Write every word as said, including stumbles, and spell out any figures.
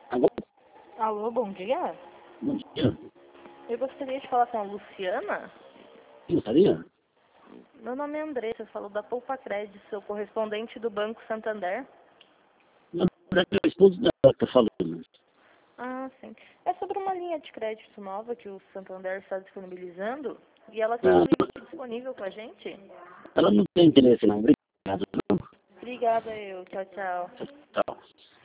Alô? Alô, bom dia. Bom dia. Eu gostaria de falar com a Luciana. Gostaria? Meu nome é Andressa, eu falo da Poupa Crédito, sou correspondente do Banco Santander. Na verdade, é o esposo dela que está falando. Ah, sim. É sobre uma linha de crédito nova que o Santander está disponibilizando e ela tem um Ah, limite disponível com a gente. ela não tem interesse, não. Obrigado. Não. Obrigada, eu. Tchau, tchau. Tchau.